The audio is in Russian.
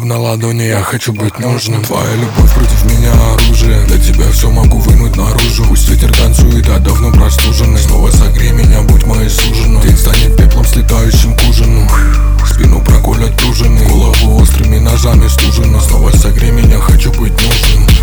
на ладони, я хочу быть нужным. Твоя любовь против меня оружие. Для тебя все могу вынуть наружу. Пусть ветер танцует, а давно простуженный. Снова согрей меня, будь моей суженой. День станет пеплом, слетающим к ужину. Спину проколят пружины, голову острыми ножами стужены. Снова согрей меня, хочу быть нужным.